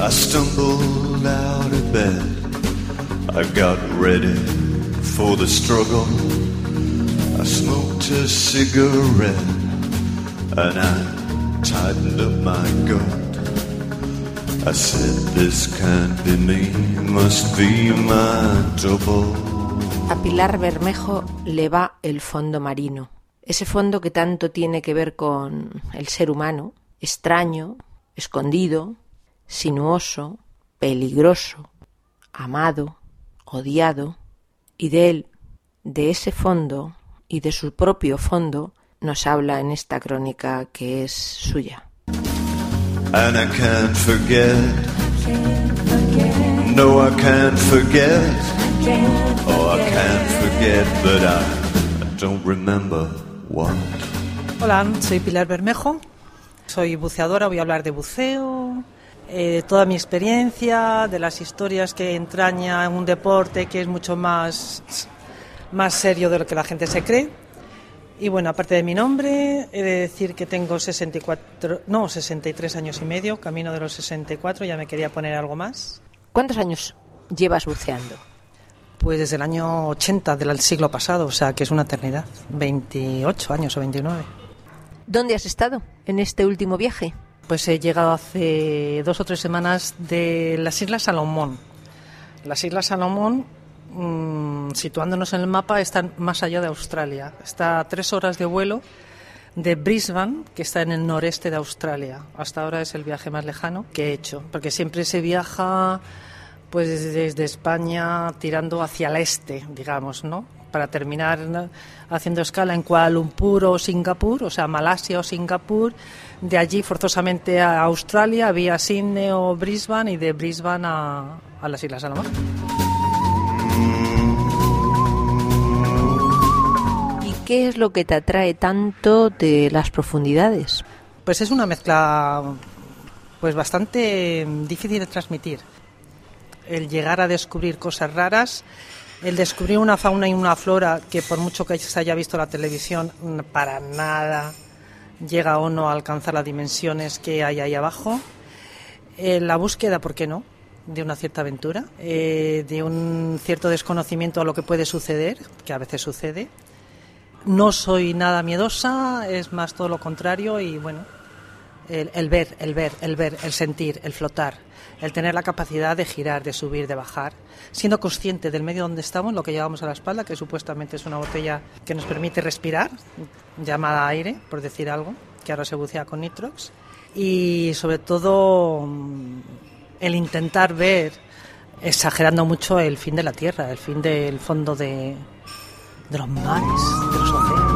I stumbled out of bed. I got ready for the struggle. I smoked a cigarette and I tightened up my gut. I said, this can't be me, must be my double. A Pilar Bermejo le va el fondo marino. Ese fondo que tanto tiene que ver con el ser humano, extraño, escondido, sinuoso, peligroso, amado, odiado, y de él, de ese fondo y de su propio fondo, nos habla en esta crónica que es suya. And I can't forget, no I can't forget, oh I can't forget, but I don't remember what. Hola, soy Pilar Bermejo, soy buceadora, voy a hablar de buceo, toda mi experiencia, de las historias que entraña un deporte que es mucho más serio de lo que la gente se cree. Y bueno, aparte de mi nombre, he de decir que tengo 63 años y medio, camino de los 64, ya me quería poner algo más. ¿Cuántos años llevas buceando? Pues desde el año 80 del siglo pasado, o sea que es una eternidad, 28 años o 29. ¿Dónde has estado en este último viaje? Pues he llegado hace 2 o 3 semanas de las Islas Salomón. Las Islas Salomón, situándonos en el mapa, están más allá de Australia. Está a 3 horas de vuelo de Brisbane, que está en el noreste de Australia. Hasta ahora es el viaje más lejano que he hecho, porque siempre se viaja pues desde España tirando hacia el este, digamos, ¿no? Para terminar haciendo escala en Kuala Lumpur o Singapur, o sea, Malasia o Singapur, de allí forzosamente a Australia, vía Sydney o Brisbane, y de Brisbane a las Islas Salomón. ¿Y qué es lo que te atrae tanto de las profundidades? Pues es una mezcla pues bastante difícil de transmitir. El llegar a descubrir cosas raras, el descubrir una fauna y una flora que por mucho que se haya visto la televisión, para nada llega o no a alcanzar las dimensiones que hay ahí abajo. La búsqueda, ¿por qué no?, de una cierta aventura, de un cierto desconocimiento a lo que puede suceder, que a veces sucede. No soy nada miedosa, es más todo lo contrario, y bueno, el ver, el sentir, el flotar, el tener la capacidad de girar, de subir, de bajar, siendo consciente del medio donde estamos, lo que llevamos a la espalda, que supuestamente es una botella que nos permite respirar, llamada aire, por decir algo, que ahora se bucea con nitrox, y sobre todo el intentar ver, exagerando mucho, el fin de la Tierra, el fin del fondo de los mares, de los océanos.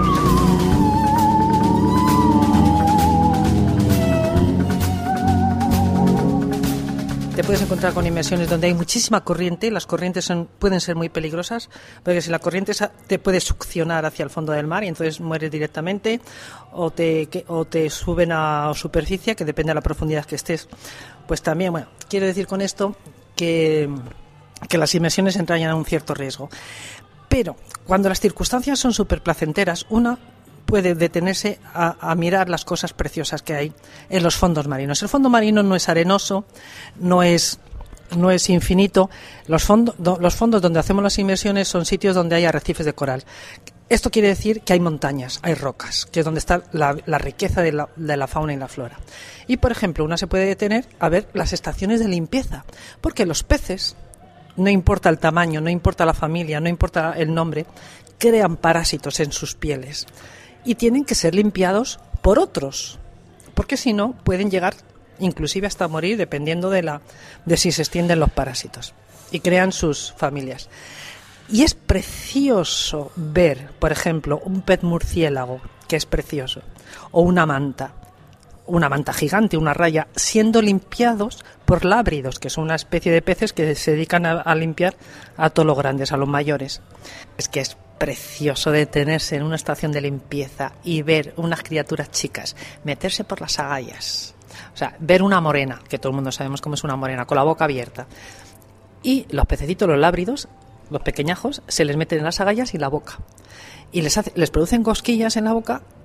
Te puedes encontrar con inmersiones donde hay muchísima corriente. Las corrientes pueden ser muy peligrosas, porque si la corriente te puede succionar hacia el fondo del mar y entonces mueres directamente, o te suben a superficie, que depende de la profundidad que estés. Pues también, bueno, quiero decir con esto que las inmersiones entrañan un cierto riesgo. Pero cuando las circunstancias son súper placenteras, una puede detenerse a mirar las cosas preciosas que hay en los fondos marinos. El fondo marino no es arenoso, no es infinito. Los fondos donde hacemos las inmersiones son sitios donde hay arrecifes de coral. Esto quiere decir que hay montañas, hay rocas, que es donde está la riqueza de la fauna y la flora. Y, por ejemplo, una se puede detener a ver las estaciones de limpieza, porque los peces, no importa el tamaño, no importa la familia, no importa el nombre, crean parásitos en sus pieles. Y tienen que ser limpiados por otros, porque si no pueden llegar inclusive hasta morir, dependiendo de si se extienden los parásitos, y crean sus familias. Y es precioso ver, por ejemplo, un pez murciélago, que es precioso, o una manta gigante, una raya, siendo limpiados por lábridos, que son una especie de peces que se dedican a limpiar a todos los grandes, a los mayores. Es que es precioso detenerse en una estación de limpieza y ver unas criaturas chicas meterse por las agallas. O sea, ver una morena, que todo el mundo sabemos cómo es una morena, con la boca abierta. Y los pececitos, los lábridos, los pequeñajos, se les meten en las agallas y la boca. Y les producen cosquillas en la boca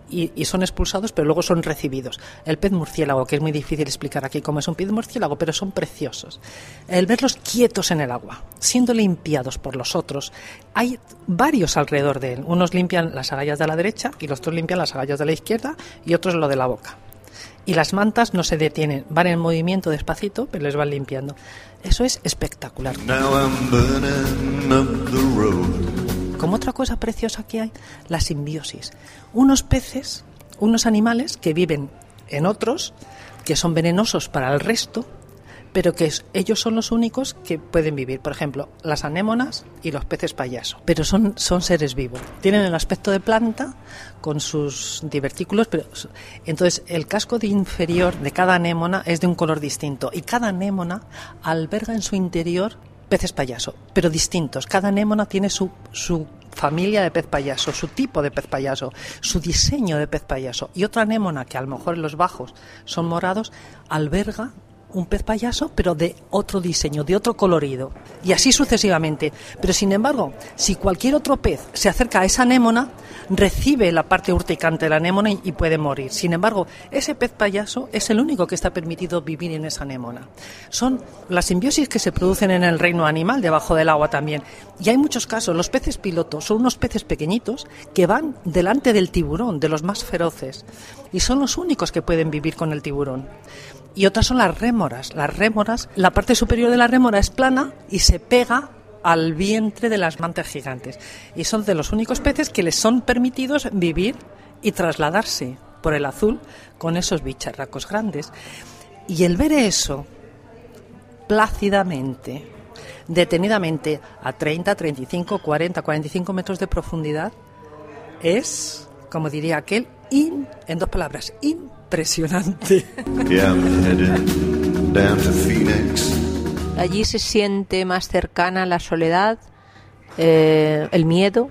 y son expulsados, pero luego son recibidos. El pez murciélago, que es muy difícil explicar aquí cómo es un pez murciélago, pero son preciosos. El verlos quietos en el agua, siendo limpiados por los otros. Hay varios alrededor de él. Unos limpian las agallas de la derecha y los otros limpian las agallas de la izquierda y otros lo de la boca. Y las mantas no se detienen, van en movimiento despacito, pero les van limpiando. Eso es espectacular. Como otra cosa preciosa que hay, la simbiosis. Unos peces, unos animales que viven en otros, que son venenosos para el resto, pero que ellos son los únicos que pueden vivir. Por ejemplo, las anémonas y los peces payaso. Pero son seres vivos. Tienen el aspecto de planta con sus divertículos, pero entonces el casco inferior de cada anémona es de un color distinto y cada anémona alberga en su interior peces payaso, pero distintos. Cada anémona tiene su familia de pez payaso, su tipo de pez payaso, su diseño de pez payaso. Y otra anémona, que a lo mejor en los bajos son morados, alberga un pez payaso, pero de otro diseño, de otro colorido, y así sucesivamente. Pero sin embargo, si cualquier otro pez se acerca a esa anémona, recibe la parte urticante de la anémona y puede morir. Sin embargo, ese pez payaso es el único que está permitido vivir en esa anémona. Son las simbiosis que se producen en el reino animal, debajo del agua también. Y hay muchos casos. Los peces pilotos son unos peces pequeñitos que van delante del tiburón, de los más feroces, y son los únicos que pueden vivir con el tiburón. Y otras son las rémoras. Las rémoras, la parte superior de la rémora es plana y se pega al vientre de las mantas gigantes. Y son de los únicos peces que les son permitidos vivir y trasladarse por el azul con esos bicharracos grandes. Y el ver eso plácidamente, detenidamente, a 30, 35, 40, 45 metros de profundidad, es, como diría aquel, en dos palabras, impresionante. Allí se siente más cercana la soledad, el miedo,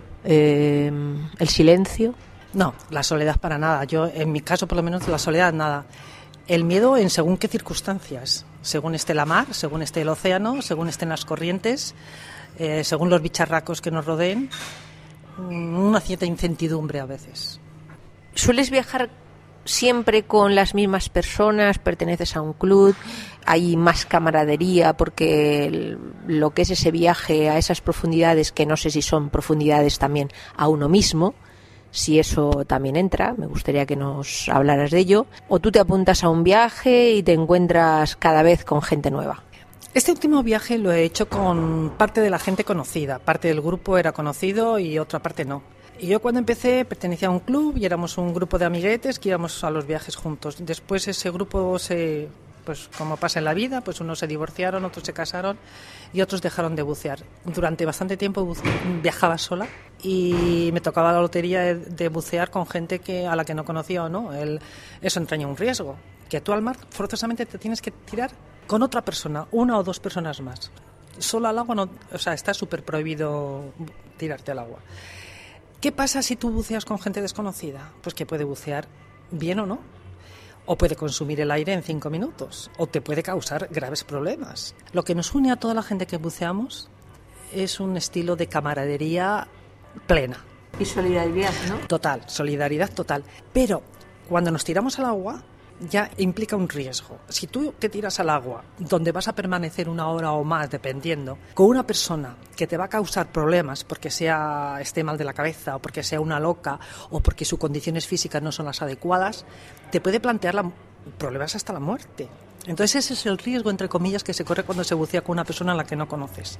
el silencio. No, la soledad para nada. Yo, en mi caso, por lo menos, la soledad nada. El miedo en según qué circunstancias, según esté la mar, según esté el océano, según estén las corrientes, según los bicharracos que nos rodeen, una cierta incertidumbre a veces. ¿Sueles viajar siempre con las mismas personas? ¿Perteneces a un club? ¿Hay más camaradería? Porque lo que es ese viaje a esas profundidades, que no sé si son profundidades también a uno mismo, si eso también entra, me gustaría que nos hablaras de ello. ¿O tú te apuntas a un viaje y te encuentras cada vez con gente nueva? Este último viaje lo he hecho con parte de la gente conocida. Parte del grupo era conocido y otra parte no. Y yo cuando empecé pertenecía a un club y éramos un grupo de amiguetes que íbamos a los viajes juntos. Después ese grupo pues como pasa en la vida, pues unos se divorciaron, otros se casaron y otros dejaron de bucear. Durante bastante tiempo viajaba sola y me tocaba la lotería de bucear con gente a la que no conocía o no. Eso entraña un riesgo, que tú al mar forzosamente te tienes que tirar con otra persona, una o dos personas más. Solo al agua no, o sea, está súper prohibido tirarte al agua. ¿Qué pasa si tú buceas con gente desconocida? Pues que puede bucear bien o no. O puede consumir el aire en 5 minutos. O te puede causar graves problemas. Lo que nos une a toda la gente que buceamos es un estilo de camaradería plena. Y solidaridad, ¿no? Total, solidaridad total. Pero cuando nos tiramos al agua ya implica un riesgo. Si tú te tiras al agua, donde vas a permanecer 1 hora o más, dependiendo, con una persona que te va a causar problemas porque esté mal de la cabeza o porque sea una loca o porque sus condiciones físicas no son las adecuadas, te puede plantear problemas hasta la muerte. Entonces ese es el riesgo, entre comillas, que se corre cuando se bucea con una persona a la que no conoces.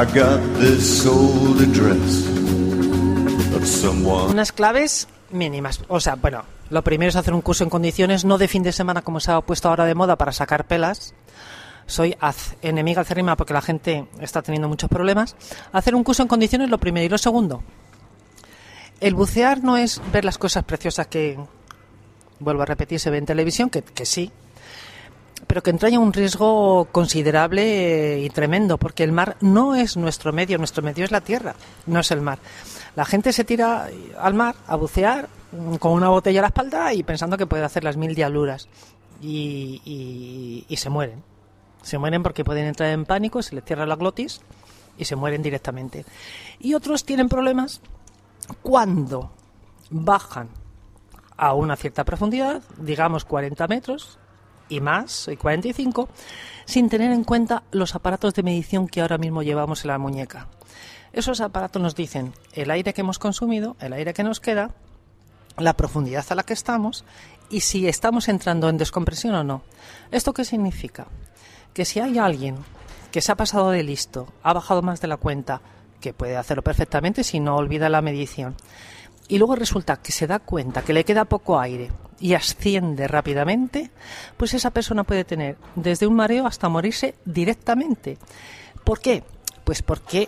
Unas claves mínimas. O sea, bueno, lo primero es hacer un curso en condiciones, no de fin de semana como se ha puesto ahora de moda para sacar pelas. Soy enemiga acérrima porque la gente está teniendo muchos problemas. Hacer un curso en condiciones, lo primero. Y lo segundo, el bucear no es ver las cosas preciosas que, vuelvo a repetir, se ve en televisión, que sí, pero que entraña un riesgo considerable y tremendo, porque el mar no es nuestro medio es la tierra, no es el mar. La gente se tira al mar a bucear con una botella a la espalda y pensando que puede hacer las 1000 diabluras y se mueren. Se mueren porque pueden entrar en pánico, se les cierra la glotis y se mueren directamente. Y otros tienen problemas cuando bajan a una cierta profundidad, digamos 40 metros y más, y 45, sin tener en cuenta los aparatos de medición que ahora mismo llevamos en la muñeca. Esos aparatos nos dicen el aire que hemos consumido, el aire que nos queda, la profundidad a la que estamos y si estamos entrando en descompresión o no. ¿Esto qué significa? Que si hay alguien que se ha pasado de listo, ha bajado más de la cuenta, que puede hacerlo perfectamente si no olvida la medición, y luego resulta que se da cuenta que le queda poco aire y asciende rápidamente, pues esa persona puede tener desde un mareo hasta morirse directamente. ¿Por qué? Pues porque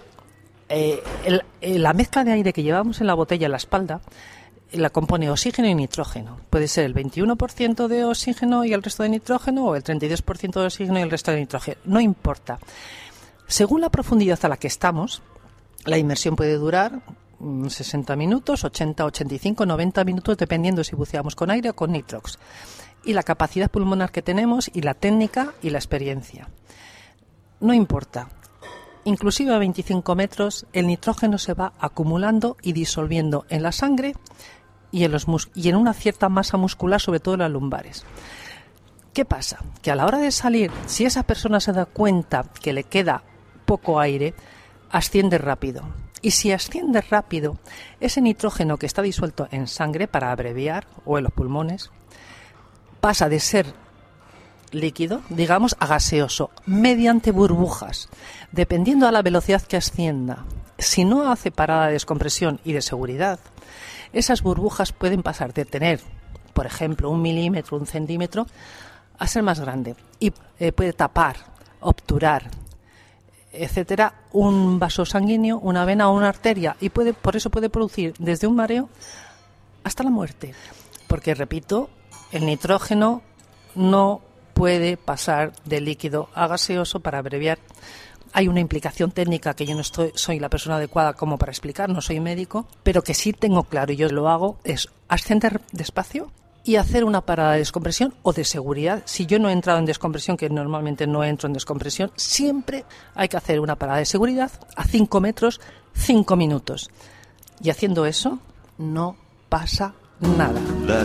la mezcla de aire que llevamos en la botella en la espalda la compone oxígeno y nitrógeno. Puede ser el 21% de oxígeno y el resto de nitrógeno, o el 32% de oxígeno y el resto de nitrógeno. No importa. Según la profundidad a la que estamos, la inmersión puede durar 60 minutos, 80, 85, 90 minutos, dependiendo si buceamos con aire o con nitrox. Y la capacidad pulmonar que tenemos, y la técnica y la experiencia. No importa. Inclusive a 25 metros, el nitrógeno se va acumulando y disolviendo en la sangre y en una cierta masa muscular, sobre todo en las lumbares. ¿Qué pasa? Que a la hora de salir, si esa persona se da cuenta que le queda poco aire, asciende rápido. Y si asciende rápido, ese nitrógeno que está disuelto en sangre, para abreviar, o en los pulmones, pasa de ser líquido, digamos, a gaseoso, mediante burbujas, dependiendo a la velocidad que ascienda. Si no hace parada de descompresión y de seguridad, esas burbujas pueden pasar de tener, por ejemplo, 1 milímetro, 1 centímetro, a ser más grande y puede tapar, obturar, etcétera, un vaso sanguíneo, una vena o una arteria, y por eso puede producir desde un mareo hasta la muerte. Porque, repito, el nitrógeno no puede pasar de líquido a gaseoso, para abreviar. Hay una implicación técnica que yo no soy la persona adecuada como para explicar, no soy médico, pero que sí tengo claro, y yo lo hago, es ascender despacio y hacer una parada de descompresión o de seguridad. Si yo no he entrado en descompresión, que normalmente no entro en descompresión, siempre hay que hacer una parada de seguridad a 5 metros, 5 minutos. Y haciendo eso, no pasa nada.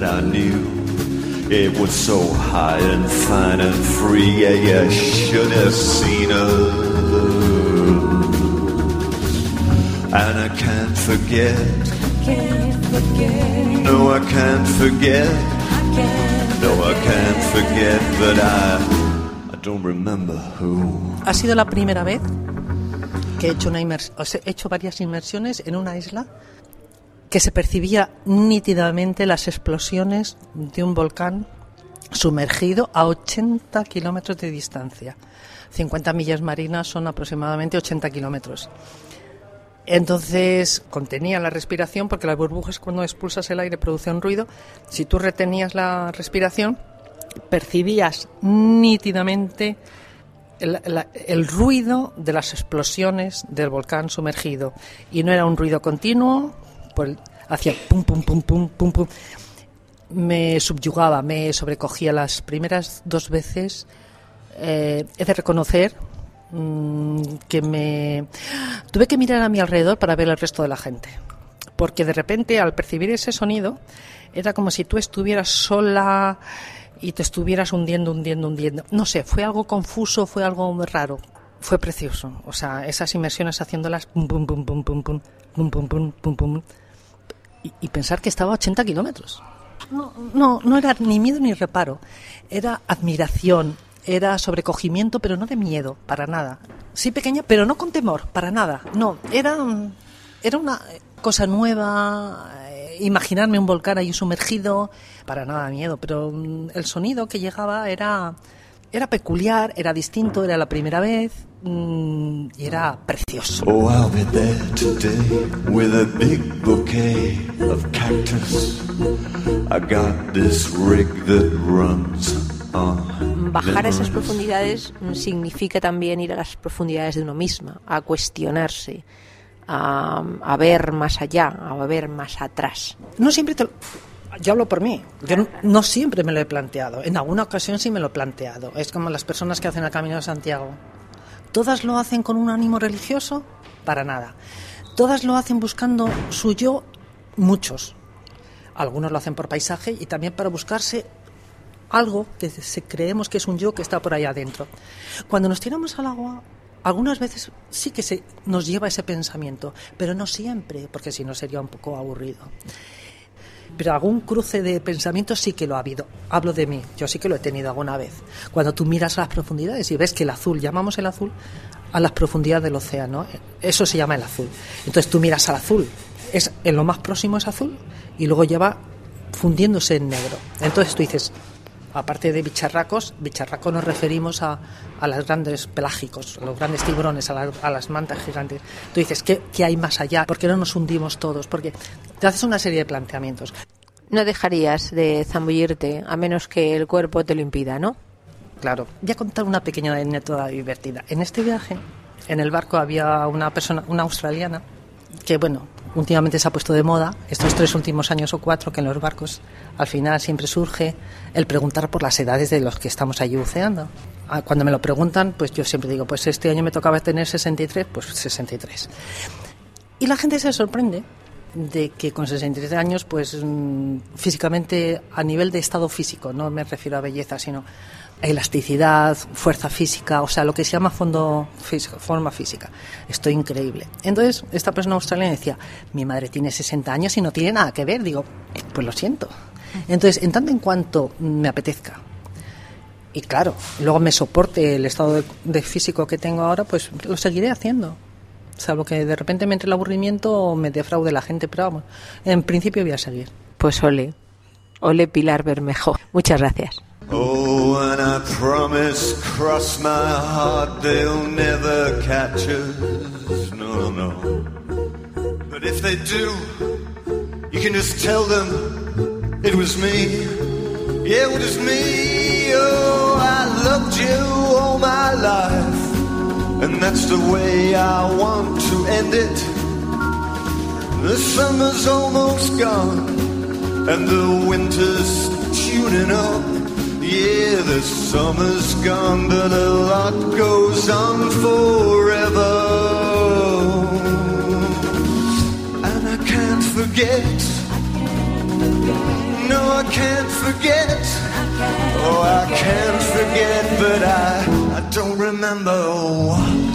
It was so high and fine and free, yeah, you should have seen her. And I can't forget, no, I can't forget, no, I can't forget, but I don't remember who. Ha sido la primera vez que he hecho varias inmersiones en una isla que se percibía nítidamente las explosiones de un volcán sumergido a 80 kilómetros de distancia. 50 millas marinas son aproximadamente 80 kilómetros. Entonces contenía la respiración, porque las burbujas, cuando expulsas el aire, producen ruido. Si tú retenías la respiración, percibías nítidamente el ruido de las explosiones del volcán sumergido. Y no era un ruido continuo, hacía pum, pum, pum, pum, pum, pum. Me subyugaba, me sobrecogía. Las primeras 2 veces he de reconocer que tuve que mirar a mi alrededor para ver el resto de la gente, porque de repente, al percibir ese sonido, era como si tú estuvieras sola y te estuvieras hundiendo. No sé, fue algo confuso, fue algo muy raro. Fue precioso. O sea, esas inmersiones haciéndolas pum, pum, pum, pum, pum, pum, pum, pum, pum, pum, pum. Y pensar que estaba a 80 kilómetros. No era ni miedo ni reparo. Era admiración, era sobrecogimiento, pero no de miedo, para nada. Sí, pequeña, pero no con temor, para nada. No, era una cosa nueva, imaginarme un volcán ahí sumergido, para nada miedo, pero el sonido que llegaba era peculiar, era distinto, era la primera vez, y era precioso. Oh, I'll be there today with a big bouquet of cactus. I got this rig that runs on. Bajar a esas profundidades significa también ir a las profundidades de uno misma, a cuestionarse, a ver más allá, a ver más atrás. No siempre yo hablo por mí. Yo no siempre me lo he planteado. En alguna ocasión sí me lo he planteado. Es como las personas que hacen el Camino de Santiago. ¿Todas lo hacen con un ánimo religioso? Para nada. ¿Todas lo hacen buscando su yo? Muchos. Algunos lo hacen por paisaje y también para buscarse algo que creemos que es un yo que está por ahí adentro. Cuando nos tiramos al agua, algunas veces sí que nos lleva ese pensamiento, pero no siempre, porque si no sería un poco aburrido. Pero algún cruce de pensamientos sí que lo ha habido. Hablo de mí, yo sí que lo he tenido alguna vez. Cuando tú miras a las profundidades y ves que el azul, llamamos el azul a las profundidades del océano, eso se llama el azul. Entonces tú miras al azul, en lo más próximo es azul y luego ya va fundiéndose en negro. Entonces tú dices, aparte de bicharracos nos referimos a los grandes pelágicos, a los grandes tiburones, a las mantas gigantes. Tú dices, ¿qué hay más allá? ¿Por qué no nos hundimos todos? Porque te haces una serie de planteamientos. No dejarías de zambullirte a menos que el cuerpo te lo impida, ¿no? Claro. Voy a contar una pequeña anécdota divertida. En este viaje, en el barco había una persona, una australiana, que últimamente se ha puesto de moda, estos 3 últimos años o 4, que en los barcos al final siempre surge el preguntar por las edades de los que estamos allí buceando. Cuando me lo preguntan, pues yo siempre digo, pues este año me tocaba tener 63, pues 63. Y la gente se sorprende de que con 63 años, pues físicamente, a nivel de estado físico, no me refiero a belleza, sino elasticidad, fuerza física, o sea, lo que se llama fondo físico, forma física. Estoy increíble. Entonces, esta persona australiana decía, mi madre tiene 60 años y no tiene nada que ver. Digo, pues lo siento. Entonces, en tanto en cuanto me apetezca, y claro, luego me soporte el estado de físico que tengo ahora, pues lo seguiré haciendo. Salvo que de repente me entre el aburrimiento o me defraude la gente, pero vamos, en principio voy a seguir. Pues ole Pilar Bermejo. Muchas gracias. Oh, and I promise, cross my heart, they'll never catch us, no, no. But if they do, you can just tell them it was me, yeah, it was me. Oh, I loved you all my life, and that's the way I want to end it. The summer's almost gone, and the winter's tuning up. Yeah, the summer's gone, but a lot goes on forever. And I can't forget. No, I can't forget. Oh, I can't forget, but I don't remember what